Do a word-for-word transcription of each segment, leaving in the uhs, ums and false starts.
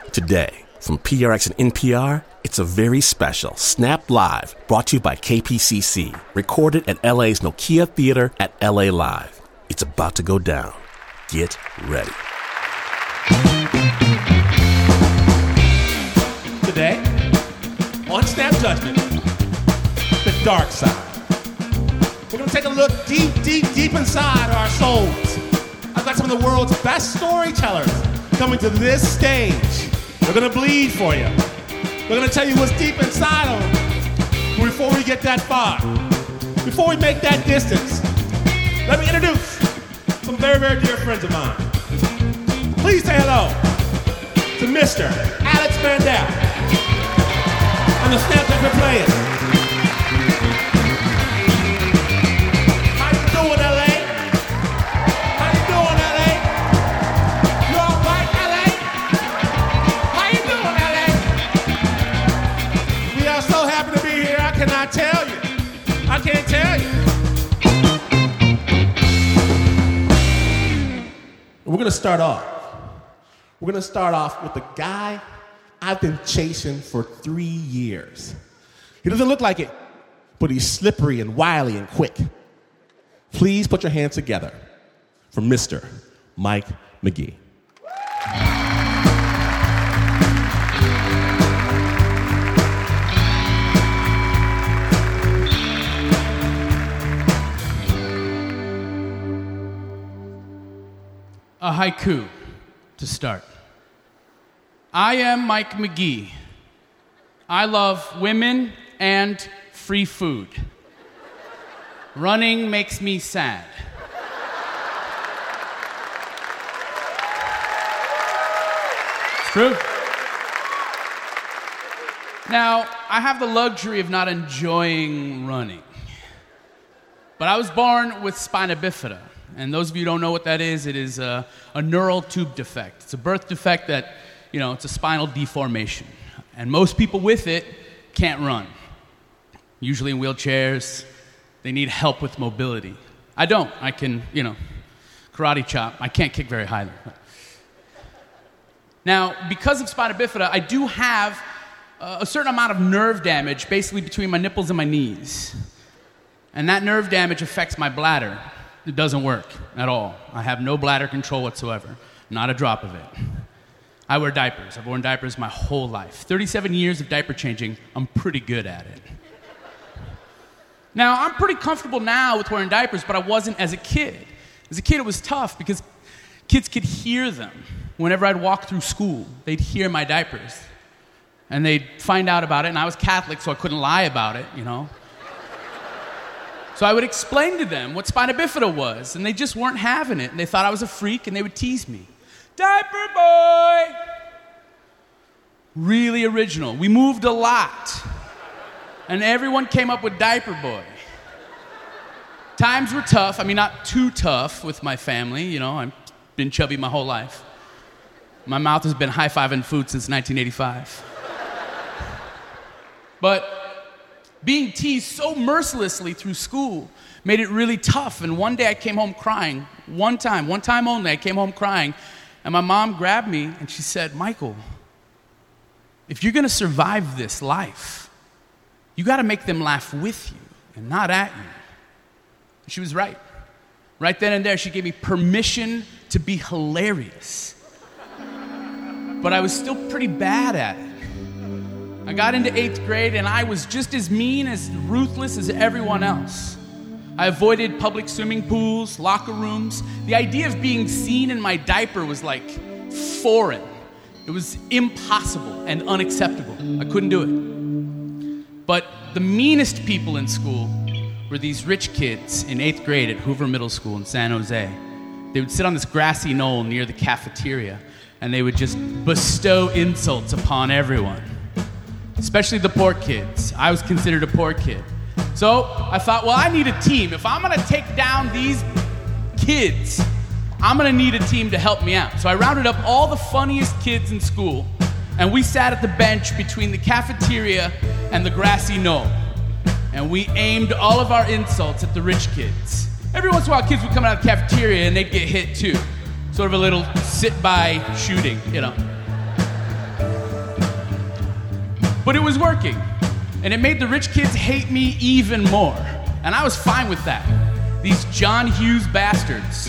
Today, from P R X and N P R, it's a very special Snap Live brought to you by K P C C, recorded at L A's Nokia Theater at L A Live. It's about to go down. Get ready. Today, on Snap Judgment, the dark side. We're going to take a look deep, deep, deep inside our souls. I've got some of the world's best storytellers coming to this stage. We're going to bleed for you. We're going to tell you what's deep inside of them. But before we get that far, before we make that distance, let me introduce some very, very dear friends of mine. Please say hello to Mister Alex Mandel and the Snap Judgment Players. How you doing, L A? How you doing, L A? You all right, L A? How you doing, L A? We are so happy to be here. I cannot tell you. I can't tell you. We're gonna start off. We're gonna start off with the guy I've been chasing for three years. He doesn't look like it, but he's slippery and wily and quick. Please put your hands together for Mister Mike McGee. A haiku to start. I am Mike McGee. I love women and free food. Running makes me sad. It's true. Now, I have the luxury of not enjoying running. But I was born with spina bifida. And those of you who don't know what that is, it is a, a neural tube defect. It's a birth defect that, you know, it's a spinal deformation. And most people with it can't run. Usually in wheelchairs, they need help with mobility. I don't. I can, you know, karate chop. I can't kick very high though. Now, because of spina bifida, I do have uh, a certain amount of nerve damage basically between my nipples and my knees. And that nerve damage affects my bladder. It doesn't work at all. I have no bladder control whatsoever. Not a drop of it. I wear diapers. I've worn diapers my whole life. thirty-seven years of diaper changing, I'm pretty good at it. Now, I'm pretty comfortable now with wearing diapers, but I wasn't as a kid. As a kid, it was tough because kids could hear them. Whenever I'd walk through school, they'd hear my diapers. And they'd find out about it, and I was Catholic, so I couldn't lie about it, you know. So I would explain to them what spina bifida was, and they just weren't having it, and they thought I was a freak, and they would tease me. Diaper boy! Really original. We moved a lot, and everyone came up with diaper boy. Times were tough. I mean, not too tough with my family, you know. I've been chubby my whole life. My mouth has been high-fiving food since nineteen eighty-five. But being teased so mercilessly through school made it really tough. And one day I came home crying. One time, one time only, I came home crying. And my mom grabbed me and she said, Michael, if you're going to survive this life, you got to make them laugh with you and not at you. And she was right. Right then and there, she gave me permission to be hilarious. But I was still pretty bad at it. I got into eighth grade, and I was just as mean, as ruthless as everyone else. I avoided public swimming pools, locker rooms. The idea of being seen in my diaper was like foreign. It was impossible and unacceptable. I couldn't do it. But the meanest people in school were these rich kids in eighth grade at Hoover Middle School in San Jose. They would sit on this grassy knoll near the cafeteria, and they would just bestow insults upon everyone. Especially the poor kids. I was considered a poor kid. So I thought, well, I need a team. If I'm going to take down these kids, I'm going to need a team to help me out. So I rounded up all the funniest kids in school, and we sat at the bench between the cafeteria and the grassy knoll. And we aimed all of our insults at the rich kids. Every once in a while, kids would come out of the cafeteria and they'd get hit too. Sort of a little sit-by shooting, you know. But it was working. And it made the rich kids hate me even more. And I was fine with that. These John Hughes bastards.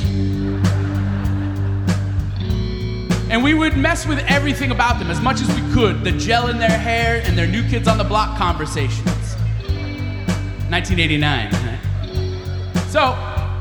And we would mess with everything about them as much as we could. The gel in their hair and their New Kids on the Block conversations. nineteen eighty-nine, right? So,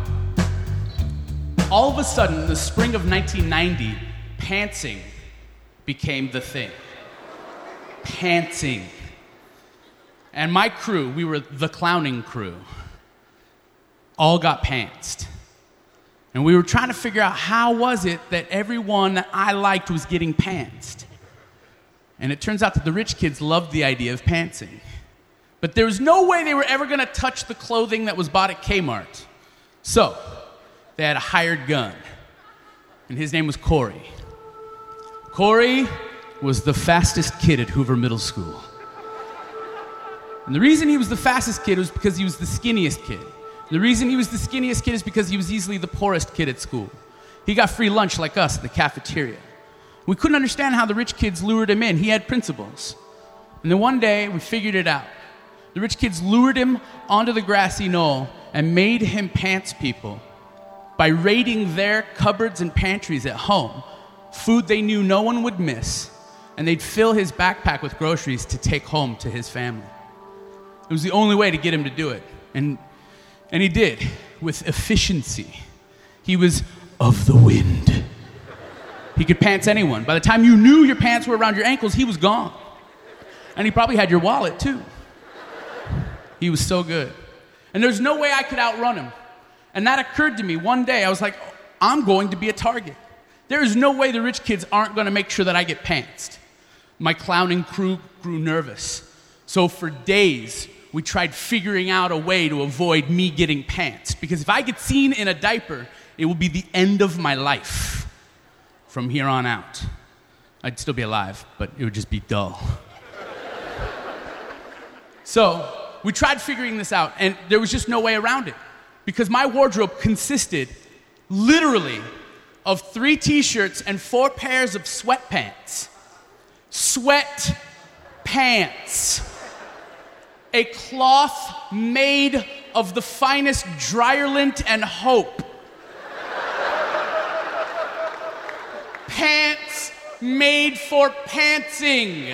all of a sudden, in the spring of nineteen ninety, pantsing became the thing. Pantsing. And my crew, we were the clowning crew, all got pantsed. And we were trying to figure out how was it that everyone that I liked was getting pantsed. And it turns out that the rich kids loved the idea of pantsing. But there was no way they were ever going to touch the clothing that was bought at Kmart. So, they had a hired gun. And his name was Corey. Corey was the fastest kid at Hoover Middle School. And the reason he was the fastest kid was because he was the skinniest kid. The reason he was the skinniest kid is because he was easily the poorest kid at school. He got free lunch like us at the cafeteria. We couldn't understand how the rich kids lured him in. He had principles. And then one day, we figured it out. The rich kids lured him onto the grassy knoll and made him pants people by raiding their cupboards and pantries at home, food they knew no one would miss, and they'd fill his backpack with groceries to take home to his family. It was the only way to get him to do it. And And he did, with efficiency. He was of the wind. He could pants anyone. By the time you knew your pants were around your ankles, he was gone. And he probably had your wallet, too. He was so good. And there's no way I could outrun him. And that occurred to me one day. I was like, I'm going to be a target. There is no way the rich kids aren't going to make sure that I get pantsed. My clowning crew grew nervous. So for days, we tried figuring out a way to avoid me getting pantsed. Because if I get seen in a diaper, it will be the end of my life from here on out. I'd still be alive, but it would just be dull. So we tried figuring this out, and there was just no way around it. Because my wardrobe consisted, literally, of three t-shirts and four pairs of sweatpants. Sweat pants. A cloth made of the finest Dryerlint and Hope. Pants made for pantsing.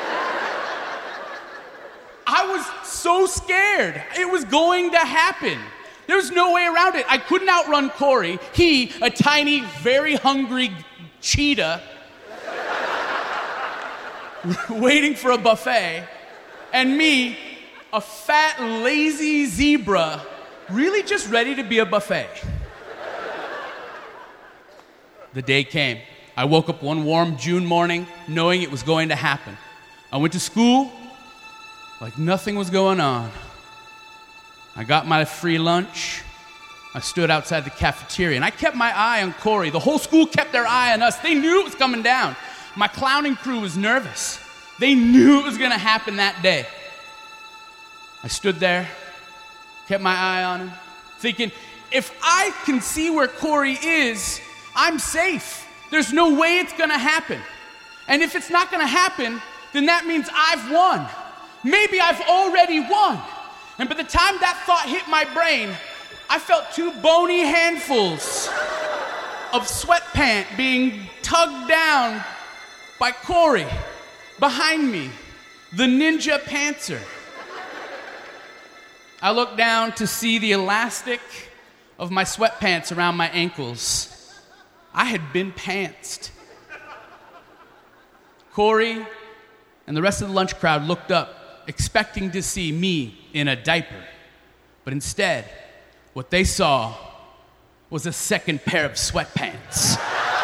I was so scared. It was going to happen. There was no way around it. I couldn't outrun Corey. He, a tiny, very hungry cheetah, waiting for a buffet, and me, a fat, lazy zebra, really just ready to be a buffet. The day came. I woke up one warm June morning knowing it was going to happen. I went to school like nothing was going on. I got my free lunch. I stood outside the cafeteria, and I kept my eye on Corey. The whole school kept their eye on us. They knew it was coming down. My clowning crew was nervous. They knew it was going to happen that day. I stood there, kept my eye on him, thinking, if I can see where Corey is, I'm safe. There's no way it's gonna happen. And if it's not gonna happen, then that means I've won. Maybe I've already won. And by the time that thought hit my brain, I felt two bony handfuls of sweatpant being tugged down by Corey behind me, the ninja pantser. I looked down to see the elastic of my sweatpants around my ankles. I had been pantsed. Corey and the rest of the lunch crowd looked up, expecting to see me in a diaper. But instead, what they saw was a second pair of sweatpants.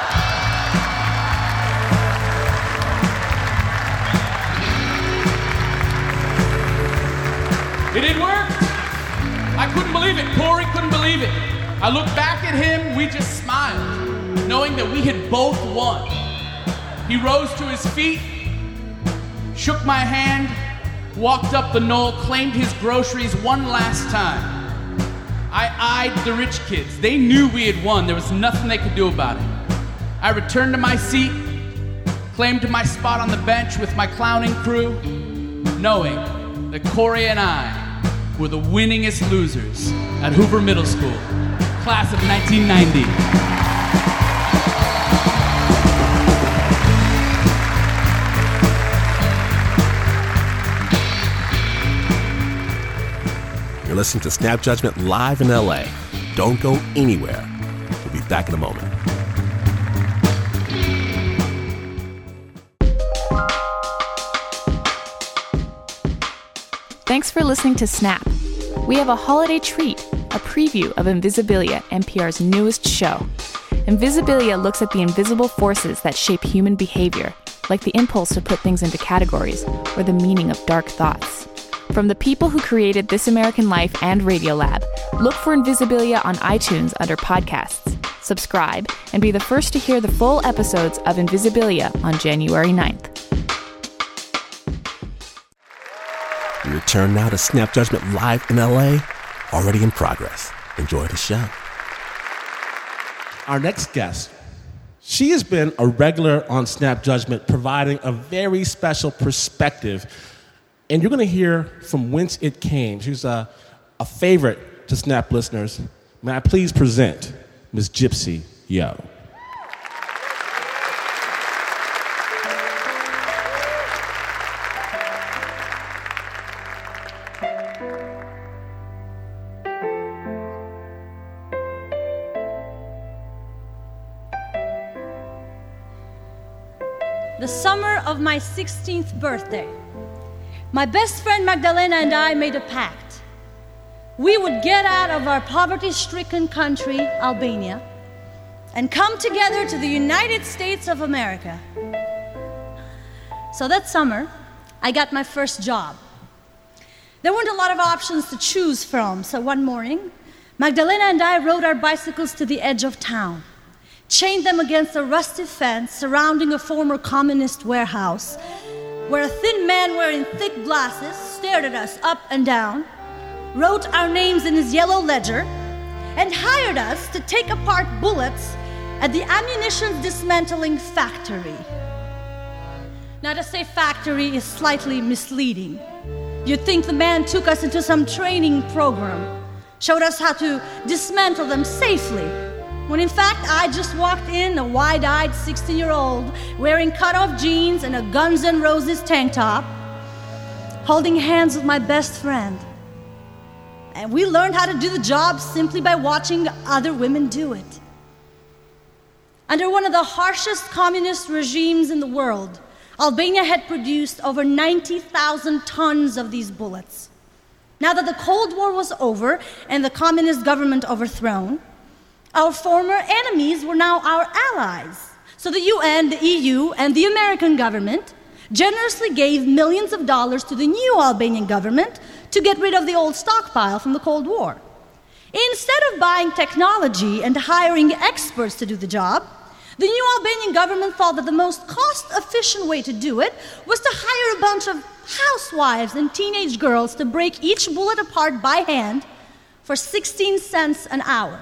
It had worked. I couldn't believe it. Corey couldn't believe it. I looked back at him. We just smiled, knowing that we had both won. He rose to his feet, shook my hand, walked up the knoll, claimed his groceries one last time. I eyed the rich kids. They knew we had won. There was nothing they could do about it. I returned to my seat, claimed my spot on the bench with my clowning crew, knowing that Corey and I were the winningest losers at Hoover Middle School, class of nineteen ninety. You're listening to Snap Judgment live in L A. Don't go anywhere. We'll be back in a moment. Thanks for listening to Snap. We have a holiday treat, a preview of Invisibilia, N P R's newest show. Invisibilia looks at the invisible forces that shape human behavior, like the impulse to put things into categories or the meaning of dark thoughts. From the people who created This American Life and Radiolab, look for Invisibilia on iTunes under podcasts. Subscribe and be the first to hear the full episodes of Invisibilia on January ninth. We return now to Snap Judgment live in L A, already in progress. Enjoy the show. Our next guest, she has been a regular on Snap Judgment, providing a very special perspective. And you're going to hear from whence it came. She's a, a favorite to Snap listeners. May I please present Miss Gypsy Yo. The summer of my sixteenth birthday, my best friend Magdalena and I made a pact. We would get out of our poverty-stricken country, Albania, and come together to the United States of America. So that summer, I got my first job. There weren't a lot of options to choose from, so one morning, Magdalena and I rode our bicycles to the edge of town, chained them against a rusty fence surrounding a former communist warehouse, where a thin man wearing thick glasses stared at us up and down, wrote our names in his yellow ledger, and hired us to take apart bullets at the ammunition dismantling factory. Now, to say factory is slightly misleading. You'd think the man took us into some training program, showed us how to dismantle them safely, when in fact I just walked in, a wide-eyed sixteen-year-old wearing cut-off jeans and a Guns N' Roses tank top, holding hands with my best friend. And we learned how to do the job simply by watching other women do it. Under one of the harshest communist regimes in the world, Albania had produced over ninety thousand tons of these bullets. Now that the Cold War was over and the communist government overthrown, our former enemies were now our allies. So the U N, the E U, and the American government generously gave millions of dollars to the new Albanian government to get rid of the old stockpile from the Cold War. Instead of buying technology and hiring experts to do the job, the new Albanian government thought that the most cost-efficient way to do it was to hire a bunch of housewives and teenage girls to break each bullet apart by hand for sixteen cents an hour.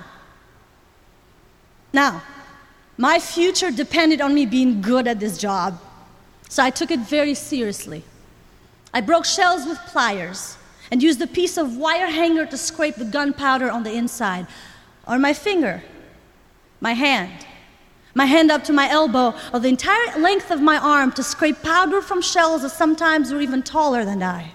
Now, my future depended on me being good at this job, so I took it very seriously. I broke shells with pliers and used a piece of wire hanger to scrape the gunpowder on the inside, or my finger, my hand, my hand up to my elbow, or the entire length of my arm to scrape powder from shells that sometimes were even taller than I.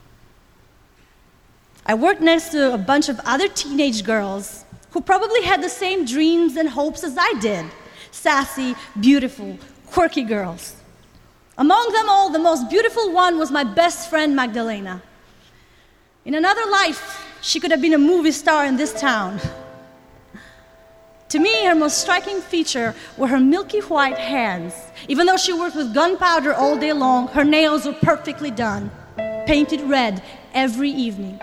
I worked next to a bunch of other teenage girls who probably had the same dreams and hopes as I did. Sassy, beautiful, quirky girls. Among them all, the most beautiful one was my best friend, Magdalena. In another life, she could have been a movie star in this town. To me, her most striking feature were her milky white hands. Even though she worked with gunpowder all day long, her nails were perfectly done, painted red every evening.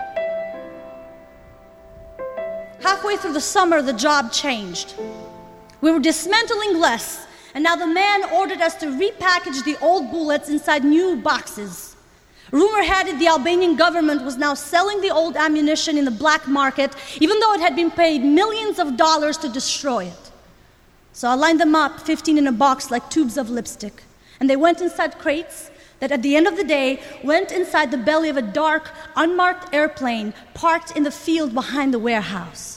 Halfway through the summer, the job changed. We were dismantling less, and now the man ordered us to repackage the old bullets inside new boxes. Rumor had it the Albanian government was now selling the old ammunition in the black market, even though it had been paid millions of dollars to destroy it. So I lined them up, fifteen in a box like tubes of lipstick, and they went inside crates that at the end of the day went inside the belly of a dark, unmarked airplane parked in the field behind the warehouse.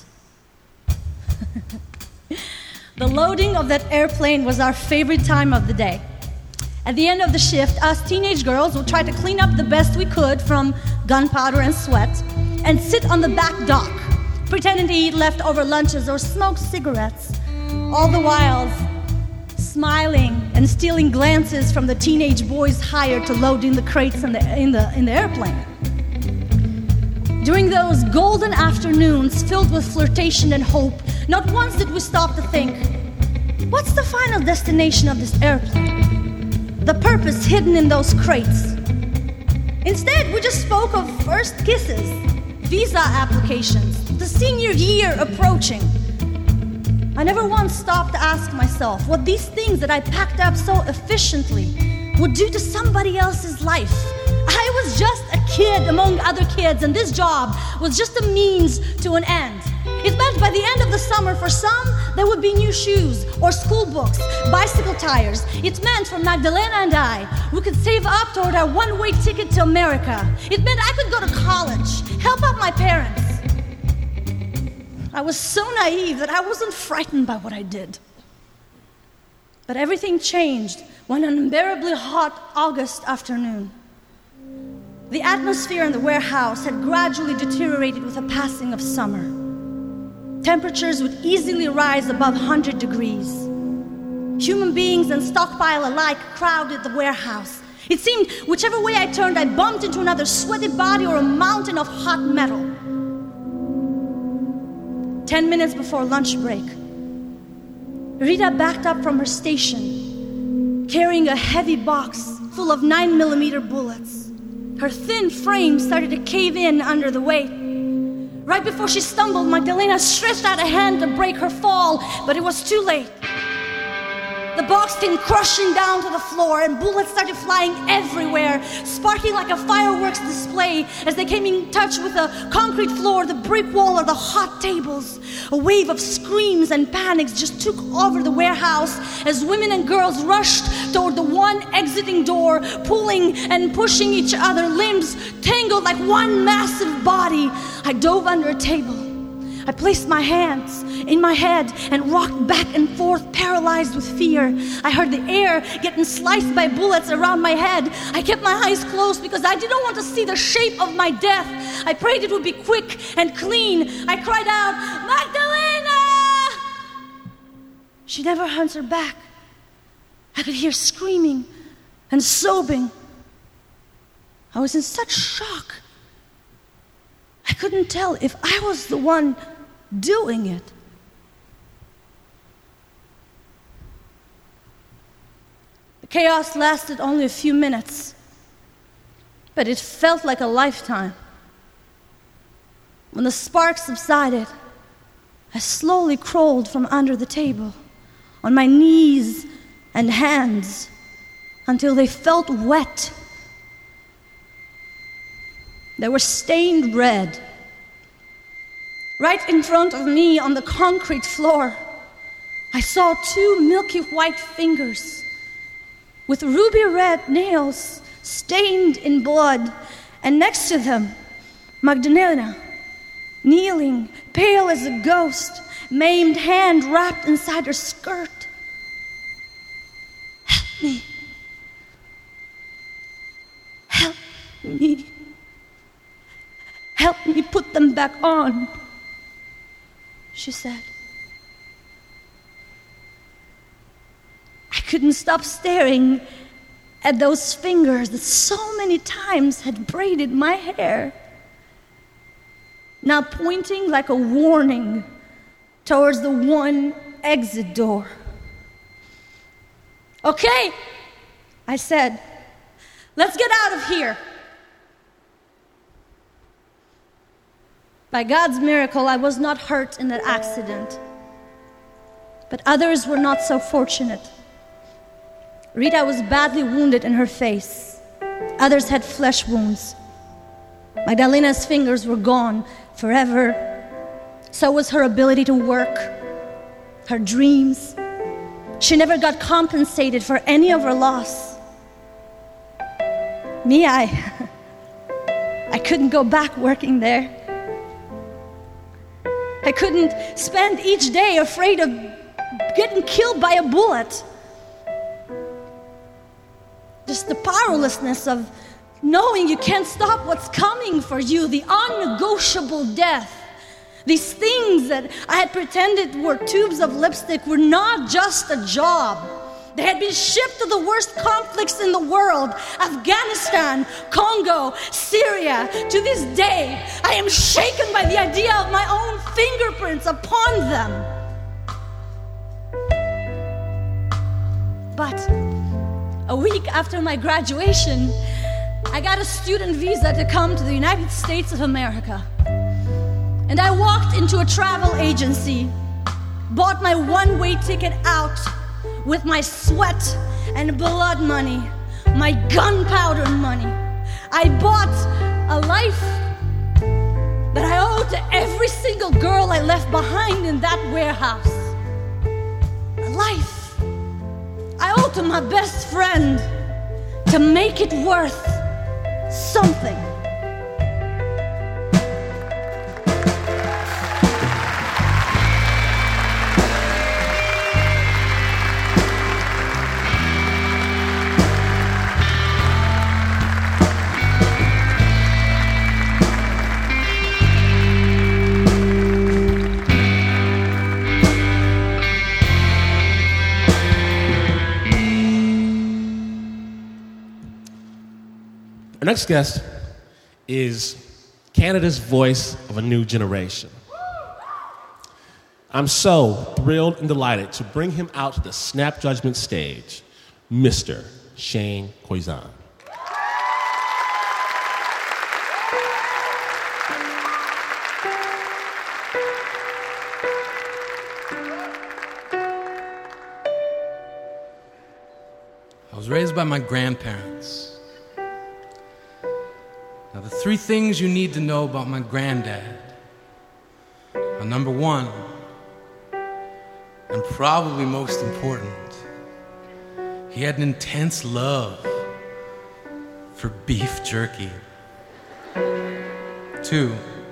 The loading of that airplane was our favorite time of the day. At the end of the shift, us teenage girls would try to clean up the best we could from gunpowder and sweat and sit on the back dock, pretending to eat leftover lunches or smoke cigarettes, all the while smiling and stealing glances from the teenage boys hired to load in the crates in the, in the, in the airplane. During those golden afternoons filled with flirtation and hope, not once did we stop to think, what's the final destination of this airplane? The purpose hidden in those crates. Instead, we just spoke of first kisses, visa applications, the senior year approaching. I never once stopped to ask myself what these things that I packed up so efficiently would do to somebody else's life. I was just a kid among other kids, and this job was just a means to an end. It meant by the end of the summer, for some, there would be new shoes or school books, bicycle tires. It meant for Magdalena and I, we could save up toward our one-way ticket to America. It meant I could go to college, help out my parents. I was so naive that I wasn't frightened by what I did. But everything changed one unbearably hot August afternoon. The atmosphere in the warehouse had gradually deteriorated with the passing of summer. Temperatures would easily rise above one hundred degrees. Human beings and stockpile alike crowded the warehouse. It seemed whichever way I turned, I bumped into another sweaty body or a mountain of hot metal. Ten minutes before lunch break, Rita backed up from her station, carrying a heavy box full of nine millimeter bullets. Her thin frame started to cave in under the weight. Right before she stumbled, Magdalena stretched out a hand to break her fall, but it was too late. The box came crushing down to the floor, and bullets started flying everywhere, sparking like a fireworks display as they came in touch with the concrete floor, the brick wall, or the hot tables. A wave of screams and panics just took over the warehouse as women and girls rushed toward the one exiting door, pulling and pushing each other, limbs tangled like one massive body. I dove under a table. I placed my hands in my head and rocked back and forth, paralyzed with fear. I heard the air getting sliced by bullets around my head. I kept my eyes closed because I didn't want to see the shape of my death. I prayed it would be quick and clean. I cried out, Magdalena! She never answered back. I could hear screaming and sobbing. I was in such shock. I couldn't tell if I was the one doing it. The chaos lasted only a few minutes, but it felt like a lifetime. When the sparks subsided, I slowly crawled from under the table, on my knees and hands, until they felt wet. They were stained red. Right in front of me on the concrete floor, I saw two milky white fingers with ruby red nails stained in blood, and next to them, Magdalena, kneeling, pale as a ghost, maimed hand wrapped inside her skirt. Help me. Help me. Help me put them back on, she said. I couldn't stop staring at those fingers that so many times had braided my hair, now pointing like a warning towards the one exit door. Okay, I said, let's get out of here. By God's miracle, I was not hurt in that accident, but others were not so fortunate. Rita was badly wounded in her face. Others had flesh wounds. Magdalena's fingers were gone forever. So was her ability to work, her dreams. She never got compensated for any of her loss. Me, I, I couldn't go back working there. I couldn't spend each day afraid of getting killed by a bullet. Just the powerlessness of knowing you can't stop what's coming for you, the unnegotiable death. These things that I had pretended were tubes of lipstick were not just a job. They had been shipped to the worst conflicts in the world, Afghanistan, Congo, Syria. To this day, I am shaken by the idea of my own fingerprints upon them. But a week after my graduation, I got a student visa to come to the United States of America. And I walked into a travel agency, bought my one-way ticket out with my sweat and blood money, my gunpowder money. I bought a life that I owe to every single girl I left behind in that warehouse. A life I owe to my best friend to make it worth something. Our next guest is Canada's voice of a new generation. I'm so thrilled and delighted to bring him out to the Snap Judgment stage, Mister Shane Koyczan. I was raised by my grandparents. Now, the three things you need to know about my granddad are, number one, and probably most important, he had an intense love for beef jerky. Two,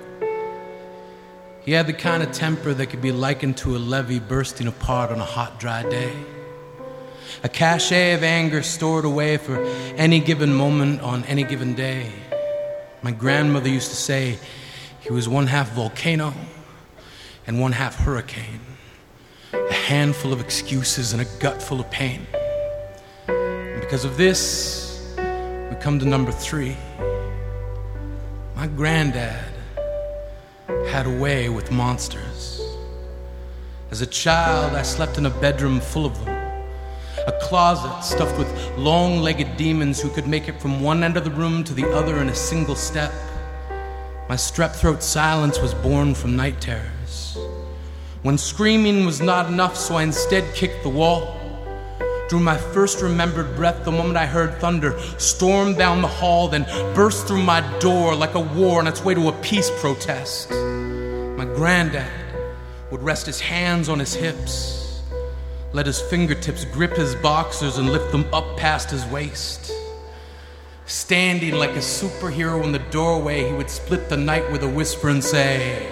he had the kind of temper that could be likened to a levee bursting apart on a hot, dry day. A cachet of anger stored away for any given moment on any given day. My grandmother used to say he was one half volcano and one half hurricane. A handful of excuses and a gut full of pain. And because of this, we come to number three. My granddad had a way with monsters. As a child, I slept in a bedroom full of them. A closet stuffed with long-legged demons who could make it from one end of the room to the other in a single step. My strep throat silence was born from night terrors. When screaming was not enough, so I instead kicked the wall. Drew my first remembered breath the moment I heard thunder storm down the hall, then burst through my door like a war on its way to a peace protest. My granddad would rest his hands on his hips, let his fingertips grip his boxers and lift them up past his waist. Standing like a superhero in the doorway, he would split the night with a whisper and say,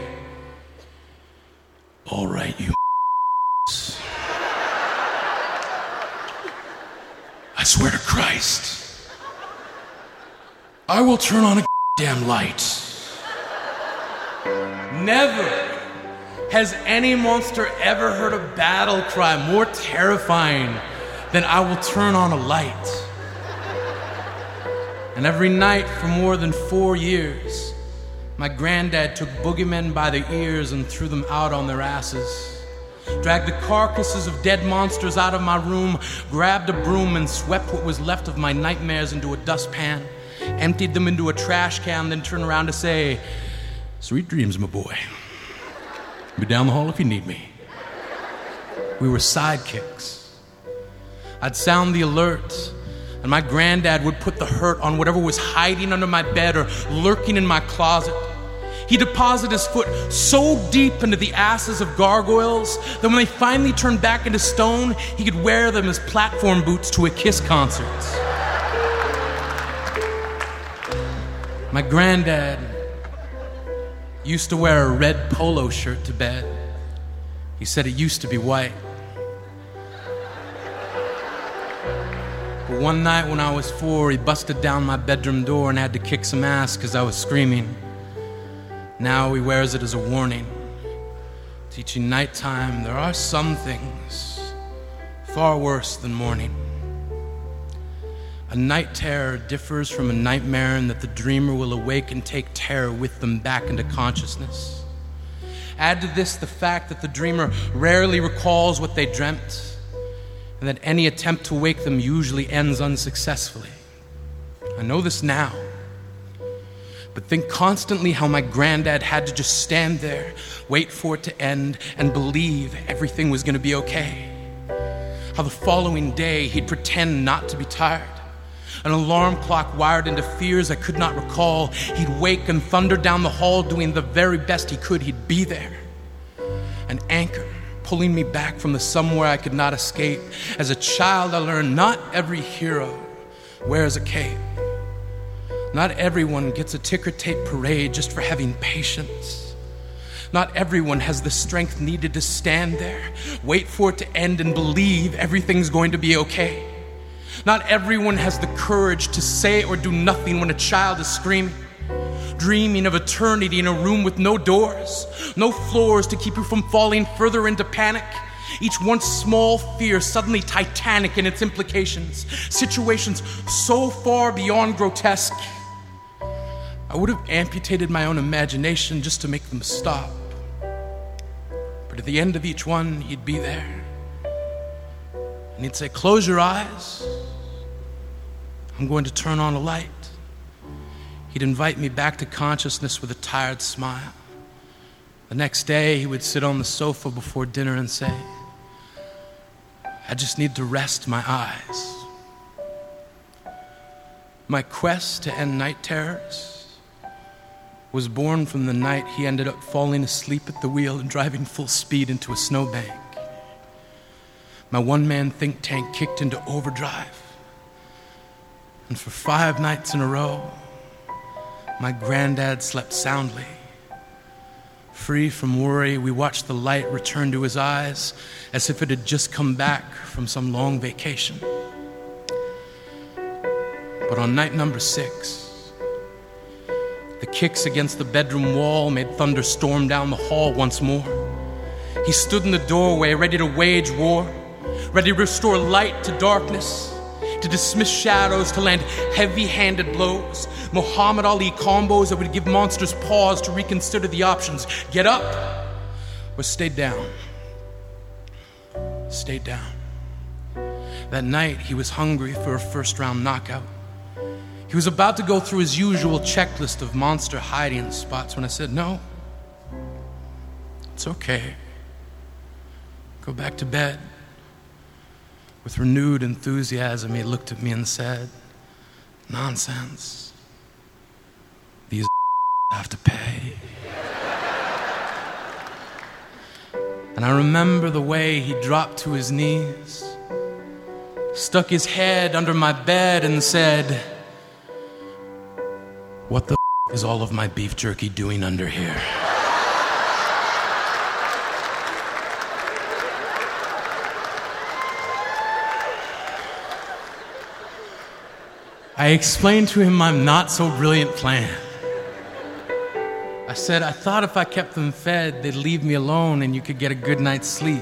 "All right, you I swear to Christ, I will turn on a damn light." Never has any monster ever heard a battle cry more terrifying than "I will turn on a light." And every night for more than four years, my granddad took boogeymen by the ears and threw them out on their asses, dragged the carcasses of dead monsters out of my room, grabbed a broom and swept what was left of my nightmares into a dustpan, emptied them into a trash can, then turned around to say, "Sweet dreams, my boy. Be down the hall if you need me." We were sidekicks. I'd sound the alert, and my granddad would put the hurt on whatever was hiding under my bed or lurking in my closet. He deposited his foot so deep into the asses of gargoyles that when they finally turned back into stone, he could wear them as platform boots to a Kiss concert. My granddad used to wear a red polo shirt to bed. He said it used to be white. But one night when I was four, he busted down my bedroom door and had to kick some ass because I was screaming. Now he wears it as a warning, teaching nighttime there are some things far worse than morning. A night terror differs from a nightmare in that the dreamer will awake and take terror with them back into consciousness. Add to this the fact that the dreamer rarely recalls what they dreamt, and that any attempt to wake them usually ends unsuccessfully. I know this now, but think constantly how my granddad had to just stand there, wait for it to end, and believe everything was going to be okay. How the following day he'd pretend not to be tired. An alarm clock wired into fears I could not recall. He'd wake and thunder down the hall, doing the very best he could. He'd be there. An anchor pulling me back from the somewhere I could not escape. As a child, I learned not every hero wears a cape. Not everyone gets a ticker tape parade just for having patience. Not everyone has the strength needed to stand there, wait for it to end, and believe everything's going to be okay. Not everyone has the courage to say or do nothing when a child is screaming, dreaming of eternity in a room with no doors, no floors to keep you from falling further into panic. Each once small fear suddenly titanic in its implications, situations so far beyond grotesque. I would have amputated my own imagination just to make them stop. But at the end of each one, he'd be there. And he'd say, "Close your eyes. I'm going to turn on a light." He'd invite me back to consciousness with a tired smile. The next day, he would sit on the sofa before dinner and say, "I just need to rest my eyes." My quest to end night terrors was born from the night he ended up falling asleep at the wheel and driving full speed into a snowbank. My one-man think tank kicked into overdrive. And for five nights in a row, my granddad slept soundly. Free from worry, we watched the light return to his eyes as if it had just come back from some long vacation. But on night number six, the kicks against the bedroom wall made thunder storm down the hall once more. He stood in the doorway, ready to wage war, ready to restore light to darkness, to dismiss shadows, to land heavy-handed blows, Muhammad Ali combos that would give monsters pause to reconsider the options. Get up or stay down. Stay down. That night, he was hungry for a first-round knockout. He was about to go through his usual checklist of monster hiding spots when I said, "No, it's okay. Go back to bed." With renewed enthusiasm, he looked at me and said, "Nonsense. These have to pay." And I remember the way he dropped to his knees, stuck his head under my bed and said, "What the f- is all of my beef jerky doing under here?" I explained to him my not-so-brilliant plan. I said, I thought if I kept them fed, they'd leave me alone and you could get a good night's sleep.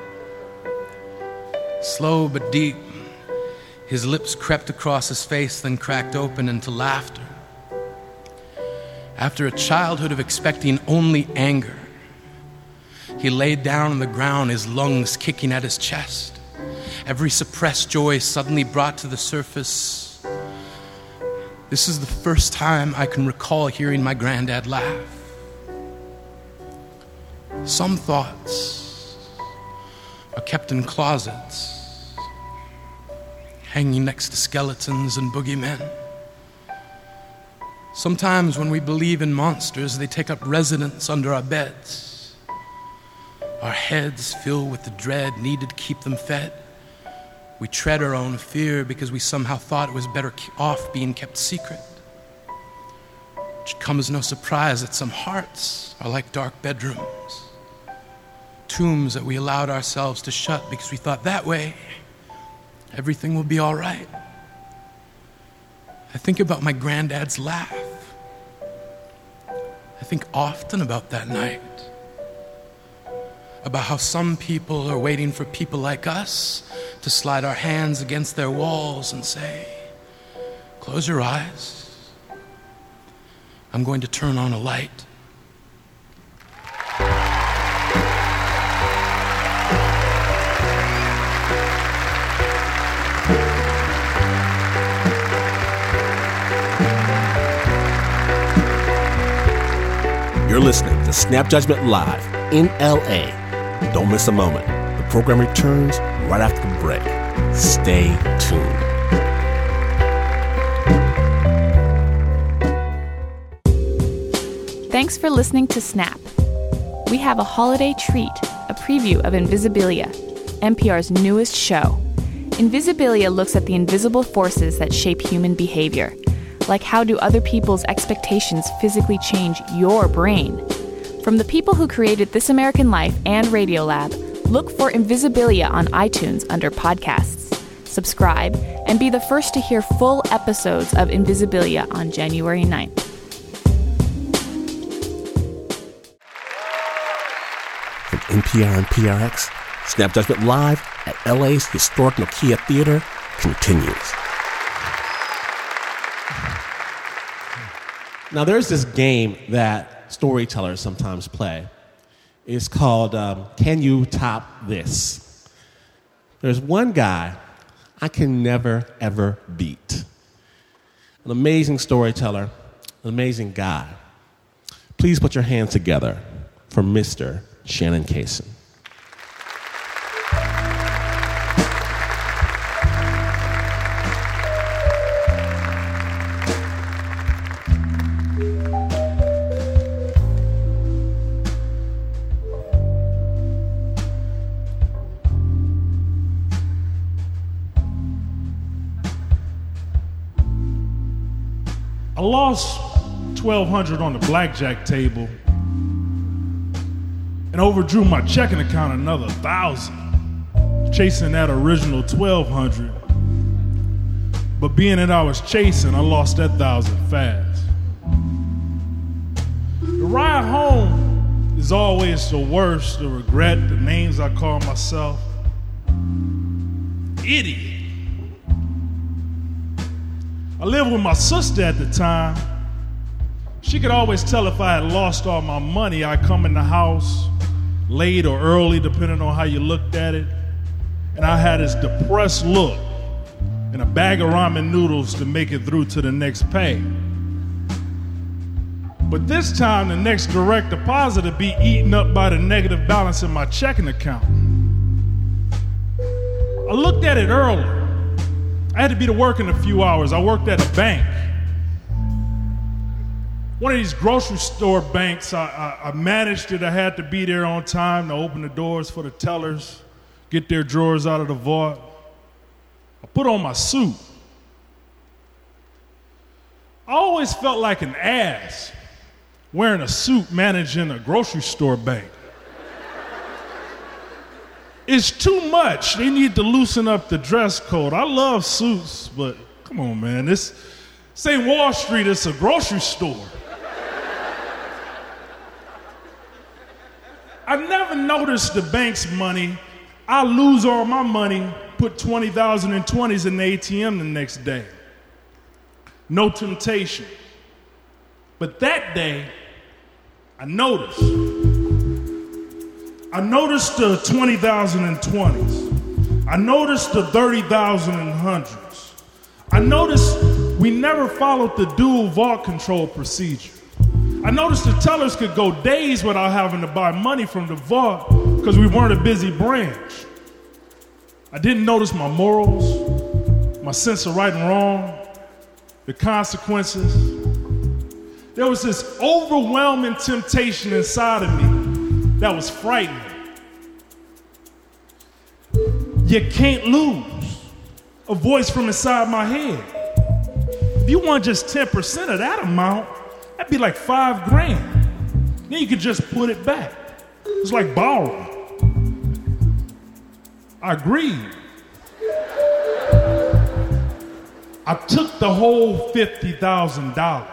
Slow but deep, his lips crept across his face, then cracked open into laughter. After a childhood of expecting only anger, he laid down on the ground, his lungs kicking at his chest. Every suppressed joy suddenly brought to the surface. This is the first time I can recall hearing my granddad laugh. Some thoughts are kept in closets, hanging next to skeletons and boogeymen. Sometimes when we believe in monsters, they take up residence under our beds. Our heads fill with the dread needed to keep them fed. We tread our own fear because we somehow thought it was better off being kept secret. It should come as no surprise that some hearts are like dark bedrooms, tombs that we allowed ourselves to shut because we thought that way everything will be all right. I think about my granddad's laugh. I think often about that night, about how some people are waiting for people like us to slide our hands against their walls and say, close your eyes. I'm going to turn on a light. You're listening to Snap Judgment Live in L A. Don't miss a moment. The program returns right after the break. Stay tuned. Thanks for listening to Snap. We have a holiday treat, a preview of Invisibilia, N P R's newest show. Invisibilia looks at the invisible forces that shape human behavior, like how do other people's expectations physically change your brain? From the people who created This American Life and Radiolab, look for Invisibilia on iTunes under podcasts. Subscribe and be the first to hear full episodes of Invisibilia on January ninth. From N P R and P R X, Snap Judgment Live at L A's historic Nokia Theater continues. Now, there's this game that storytellers sometimes play. It's called um, Can You Top This? There's one guy I can never, ever beat. An amazing storyteller, an amazing guy. Please put your hands together for Mister Shannon Cason. I lost twelve hundred dollars on the blackjack table and overdrew my checking account another one thousand dollars, chasing that original twelve hundred dollars. But being that I was chasing, I lost that one thousand dollars fast. The ride home is always the worst, the regret, the names I call myself. Idiot. I lived with my sister at the time. She could always tell if I had lost all my money. I'd come in the house late or early, depending on how you looked at it. And I had this depressed look and a bag of ramen noodles to make it through to the next pay. But this time, the next direct deposit would be eaten up by the negative balance in my checking account. I looked at it early. I had to be to work in a few hours. I worked at a bank. One of these grocery store banks, I, I, I managed it. I had to be there on time to open the doors for the tellers, get their drawers out of the vault. I put on my suit. I always felt like an ass wearing a suit managing a grocery store bank. It's too much. They need to loosen up the dress code. I love suits, but come on, man. This, this ain't Wall Street, it's a grocery store. I never noticed the bank's money. I lose all my money, put twenty thousand in twenties in the A T M the next day. No temptation. But that day, I noticed. I noticed the twenty thousand in twenties. I noticed the thirty thousand in hundreds. I noticed we never followed the dual vault control procedure. I noticed the tellers could go days without having to buy money from the vault because we weren't a busy branch. I didn't notice my morals, my sense of right and wrong, the consequences. There was this overwhelming temptation inside of me that was frightening. You can't lose. A voice from inside my head. If you want just ten percent of that amount, That'd be like five grand. Then you could just put it back. It's like borrowing. I agreed. I took the whole fifty thousand dollars.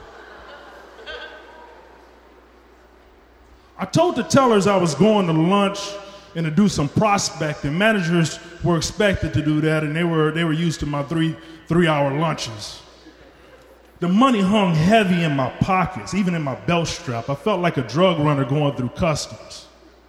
I told the tellers I was going to lunch and to do some prospecting. Managers were expected to do that, and they were, they were used to my three, three-hour lunches. The money hung heavy in my pockets, even in my belt strap. I felt like a drug runner going through customs.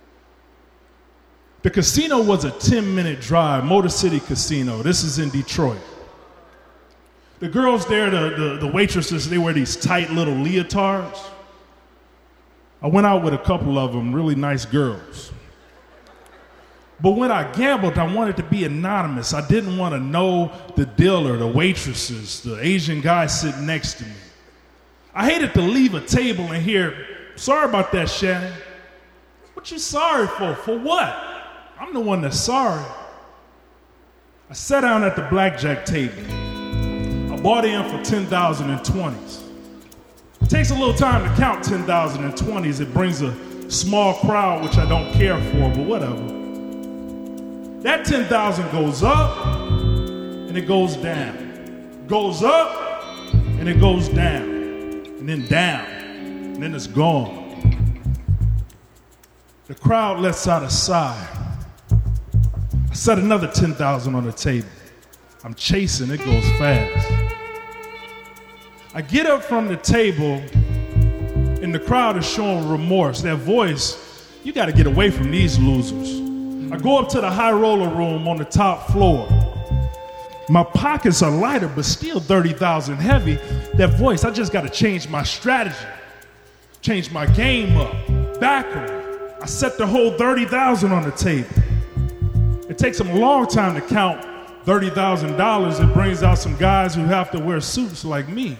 The casino was a ten-minute drive, Motor City Casino. This is in Detroit. The girls there, the, the, the waitresses, they wear these tight little leotards. I went out with a couple of them, really nice girls. But when I gambled, I wanted to be anonymous. I didn't want to know the dealer, the waitresses, the Asian guy sitting next to me. I hated to leave a table and hear, "Sorry about that, Shannon." "What you sorry for? For what?" "I'm the one that's sorry." I sat down at the blackjack table. I bought in for ten thousand in twenties. It takes a little time to count ten thousand in twenties. It brings a small crowd, which I don't care for, but whatever. That ten thousand goes up and it goes down. Goes up and it goes down. And then down. And then it's gone. The crowd lets out a sigh. I set another ten thousand on the table. I'm chasing, it goes fast. I get up from the table and the crowd is showing remorse. That voice, "You got to get away from these losers." I go up to the high roller room on the top floor. My pockets are lighter, but still thirty thousand heavy. That voice, I just got to change my strategy, change my game up, backward. I set the whole thirty thousand on the table. It takes them a long time to count thirty thousand dollars. It brings out some guys who have to wear suits like me.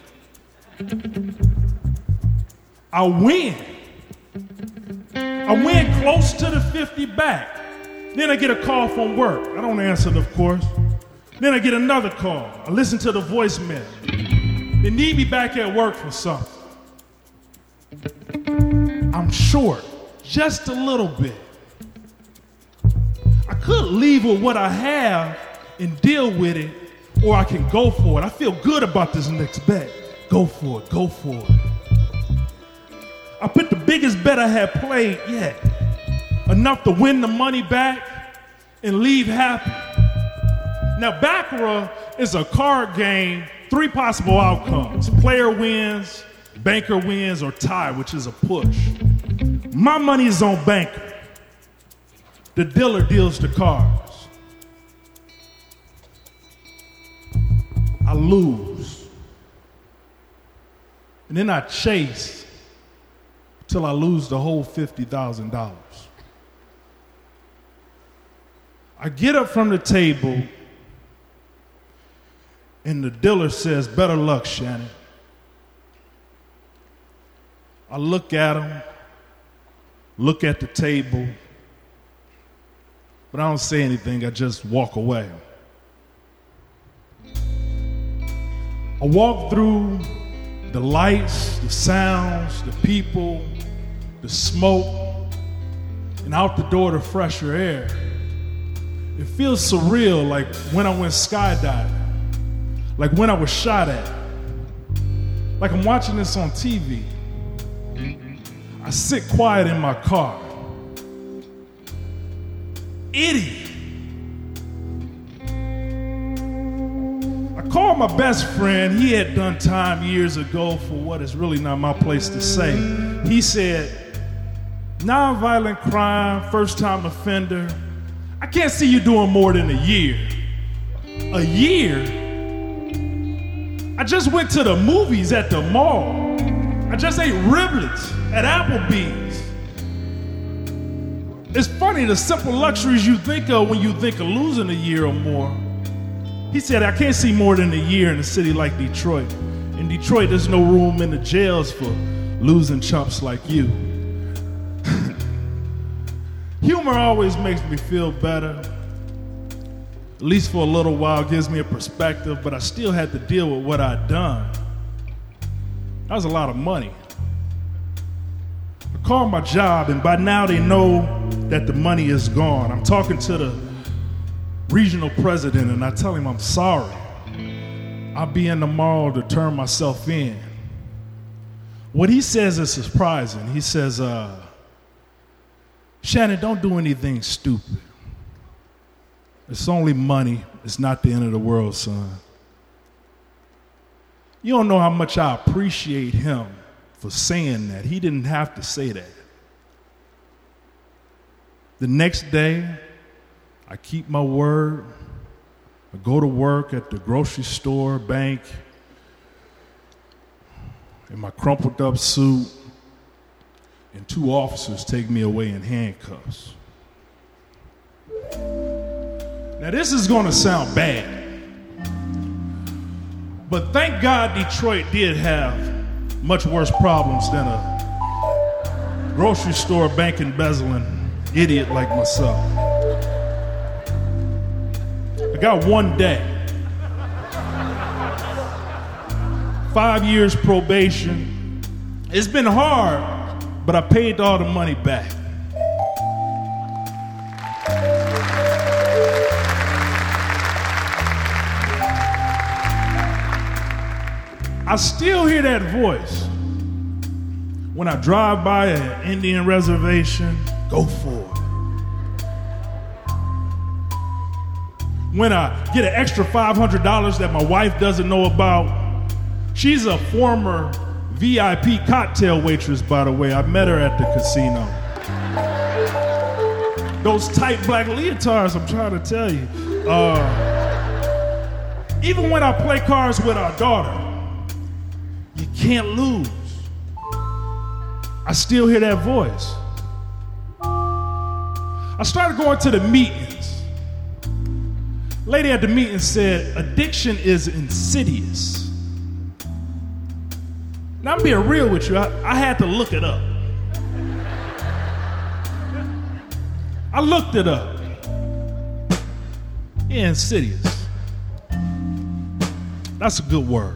I win. I win close to the fifty back. Then I get a call from work. I don't answer it, of course. Then I get another call. I listen to the voicemail. They need me back at work for something. I'm short, just a little bit. I could leave with what I have and deal with it, or I can go for it. I feel good about this next bet. Go for it, go for it. I put the biggest bet I had played yet. Enough to win the money back and leave happy. Now, Baccarat is a card game, three possible outcomes. Player wins, banker wins, or tie, which is a push. My money is on banker. The dealer deals the cards. I lose. And then I chase till I lose the whole fifty thousand dollars. I get up from the table, and the dealer says, "Better luck, Shannon." I look at him, look at the table, but I don't say anything. I just walk away. I walk through the lights, the sounds, the people, the smoke, and out the door to fresher air. It feels surreal, like when I went skydiving, like when I was shot at, like I'm watching this on T V. I sit quiet in my car. Idiot. I called my best friend. He had done time years ago for what is really not my place to say. He said, "Nonviolent crime, first-time offender. I can't see you doing more than a year." A year? I just went to the movies at the mall. I just ate riblets at Applebee's. It's funny, the simple luxuries you think of when you think of losing a year or more. He said, "I can't see more than a year in a city like Detroit. In Detroit, there's no room in the jails for losing chumps like you." Humor always makes me feel better. At least for a little while, gives me a perspective, but I still had to deal with what I'd done. That was a lot of money. I called my job, and by now they know that the money is gone. I'm talking to the regional president, and I tell him I'm sorry. I'll be in tomorrow to turn myself in. What he says is surprising. He says, uh, Shannon, don't do anything stupid. It's only money. It's not the end of the world, son. You don't know how much I appreciate him for saying that. He didn't have to say that. The next day, I keep my word. I go to work at the grocery store, bank, in my crumpled up suit, and two officers take me away in handcuffs. Now, this is going to sound bad, but thank God Detroit did have much worse problems than a grocery store bank embezzling idiot like myself. I got one day, five years probation. It's been hard, but I paid all the money back. I still hear that voice when I drive by an Indian reservation. Go for it. When I get an extra five hundred dollars that my wife doesn't know about. She's a former V I P cocktail waitress, by the way. I met her at the casino. Those tight black leotards, I'm trying to tell you. Uh, even when I play cards with our daughter, you can't lose. I still hear that voice. I started going to the meetings. Lady at the meeting said, addiction is insidious. Now, I'm being real with you. I, I had to look it up. I looked it up. Yeah, insidious. That's a good word.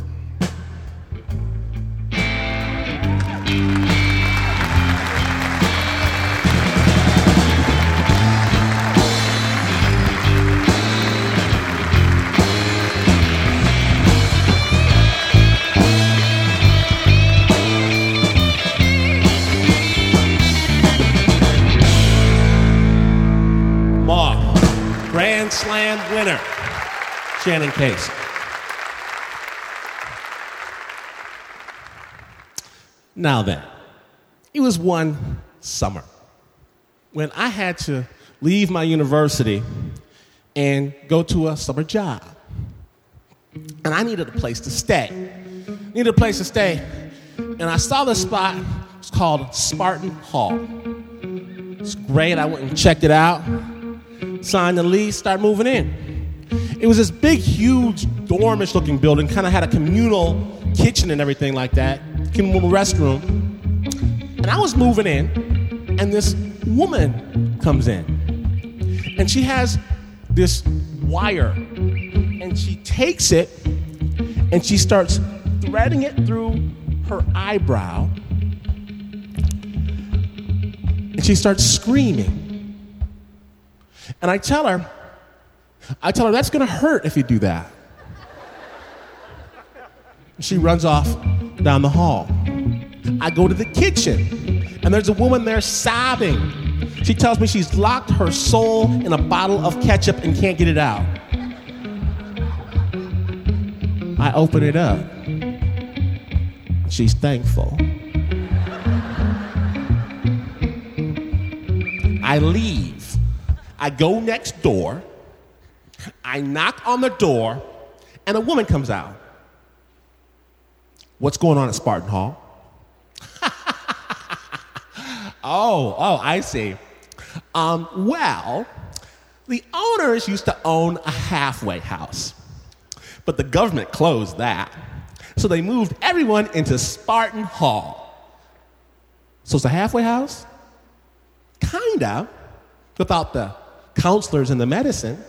Grand Slam winner, Shannon Case. Now then, it was one summer when I had to leave my university and go to a summer job. And I needed a place to stay. Needed a place to stay. And I saw this spot. It's called Spartan Hall. It's great. I went and checked it out. Signed the lease, started moving in. It was this big, huge, dormish looking building, kind of had a communal kitchen and everything like that, communal restroom. And I was moving in, and this woman comes in. And she has this wire, and she takes it, and she starts threading it through her eyebrow, and she starts screaming. And I tell her, I tell her, that's gonna hurt if you do that. She runs off down the hall. I go to the kitchen, and there's a woman there sobbing. She tells me she's locked her soul in a bottle of ketchup and can't get it out. I open it up. She's thankful. I leave. I go next door, I knock on the door, and a woman comes out. What's going on at Spartan Hall? oh, oh, I see. Um, well, the owners used to own a halfway house, but the government closed that. So they moved everyone into Spartan Hall. So it's a halfway house? Kinda, without the counselors and the medicine.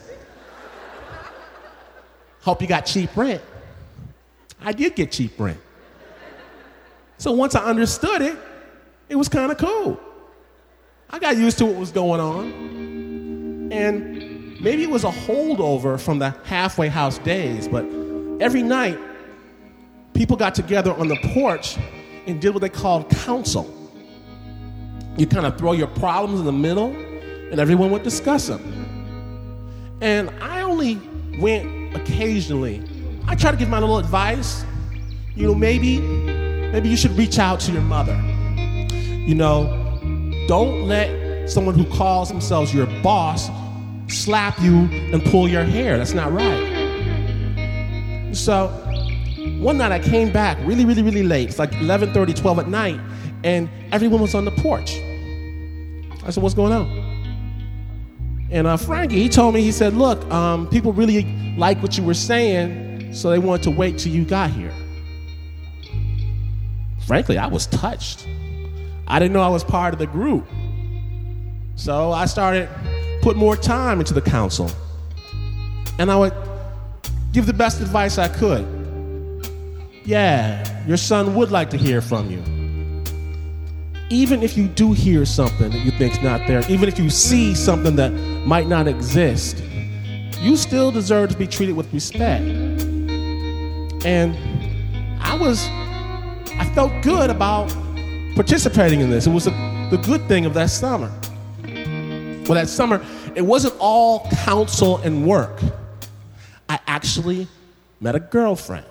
Hope you got cheap rent. I did get cheap rent. So once I understood it, it was kind of cool. I got used to what was going on. And maybe it was a holdover from the halfway house days, but every night, people got together on the porch and did what they called counsel. You kind of throw your problems in the middle, and everyone would discuss them. And I only went occasionally. I try to give my little advice. You know, maybe, maybe you should reach out to your mother. You know, don't let someone who calls themselves your boss slap you and pull your hair. That's not right. So one night I came back really, really, really late. It's like eleven thirty, twelve at night, and everyone was on the porch. I said, what's going on? And uh, Frankie, he told me, he said, look, um, people really like what you were saying, so they wanted to wait till you got here. Frankly, I was touched. I didn't know I was part of the group. So I started putting more time into the council. And I would give the best advice I could. Yeah, your son would like to hear from you. Even if you do hear something that you think's not there, even if you see something that might not exist, you still deserve to be treated with respect. And I was, I felt good about participating in this. It was a, the good thing of that summer. Well, that summer, it wasn't all counsel and work. I actually met a girlfriend.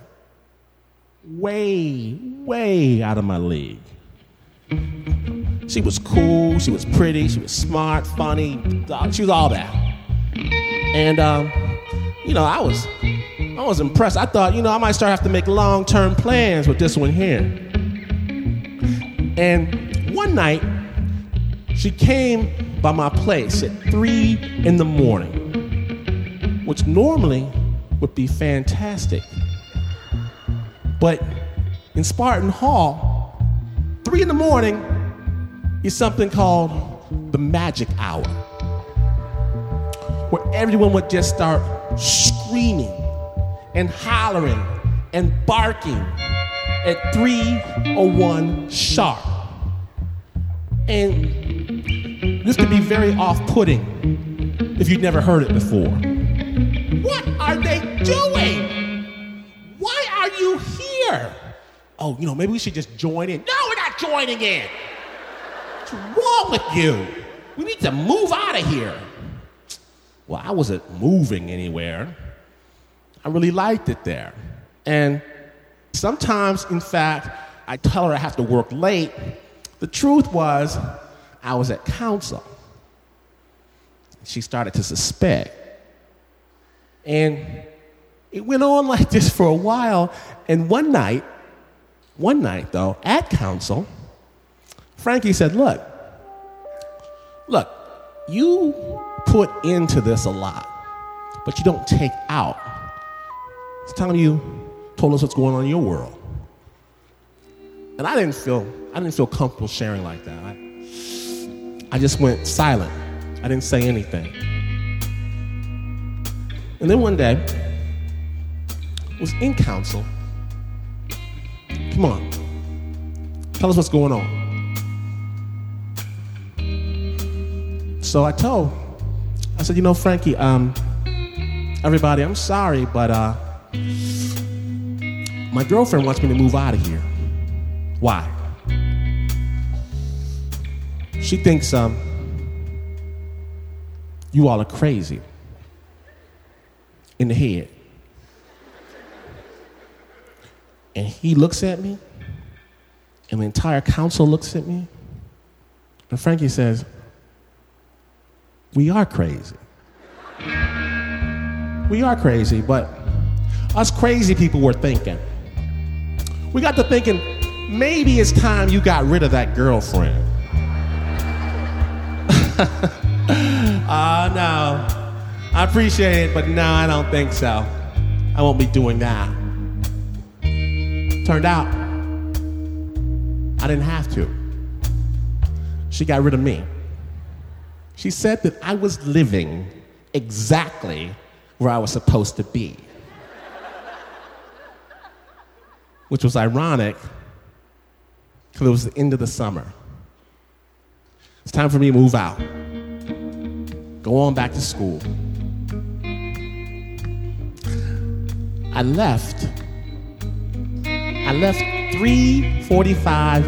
Way, way out of my league. She was cool, she was pretty, she was smart, funny, she was all that. And, um, you know, I was, I was impressed. I thought, you know, I might start having to make long-term plans with this one here. And one night, she came by my place at three in the morning, which normally would be fantastic. But in Spartan Hall, three in the morning is something called the magic hour, where everyone would just start screaming and hollering and barking at three oh one sharp. And this could be very off-putting if you'd never heard it before. What are they doing? Why are you here? Oh, you know, maybe we should just join in. No, we're not joining in. What's wrong with you? We need to move out of here. Well, I wasn't moving anywhere. I really liked it there. And sometimes, in fact, I tell her I have to work late. The truth was, I was at council. She started to suspect. And it went on like this for a while. And one night, one night though, at council, Frankie said, look, look, you put into this a lot, but you don't take out. It's time you told us what's going on in your world. And I didn't feel, I didn't feel comfortable sharing like that. I, I just went silent. I didn't say anything. And then one day, I was in council. Come on, tell us what's going on. So I told, I said, you know, Frankie, um, everybody, I'm sorry, but uh, my girlfriend wants me to move out of here. Why? She thinks um, you all are crazy in the head. And he looks at me, and the entire council looks at me, and Frankie says, we are crazy. We are crazy, but us crazy people were thinking. We got to thinking, maybe it's time you got rid of that girlfriend. Ah, uh, no. I appreciate it, but no, I don't think so. I won't be doing that. Turned out, I didn't have to. She got rid of me. She said that I was living exactly where I was supposed to be. Which was ironic, because it was the end of the summer. It's time for me to move out. Go on back to school. I left. I left three forty-five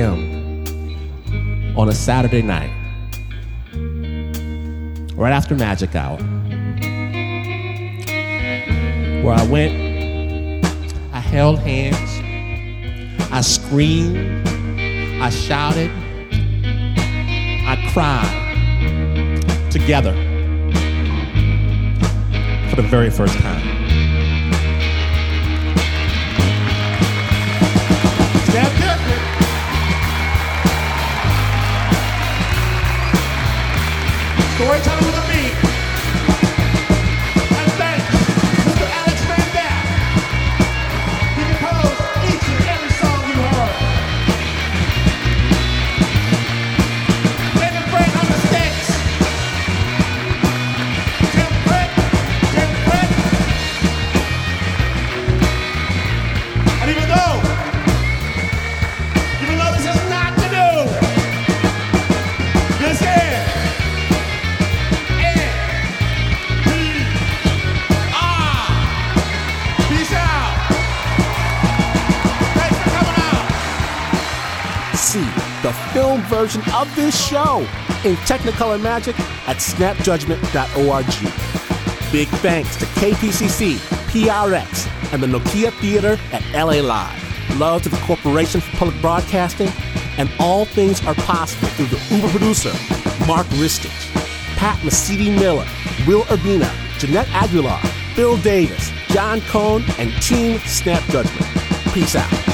a.m. on a Saturday night, right after Magic Hour, where I went, I held hands, I screamed, I shouted, I cried together for the very first time. Snap Judgment. Storytelling with a beat. And thanks, Mister Alex Van Dam. He composed each and every song you heard. David Brent on the sticks. Tim Britt, Tim Britt. And even though, even though this is not the new, this is N P R. Peace out. Thanks for coming out. See the film version of this show in Technicolor Magic at snap judgment dot org. Big thanks to K P C C, P R X, and the Nokia Theater at L A Live. Love to the Corporation for Public Broadcasting, and all things are possible through the Uber producer, Mark Ristich, Pat Mesiti-Miller, Will Urbina, Jeanette Aguilar, Phil Davis, John Cohn, and Team Snap Judgment. Peace out.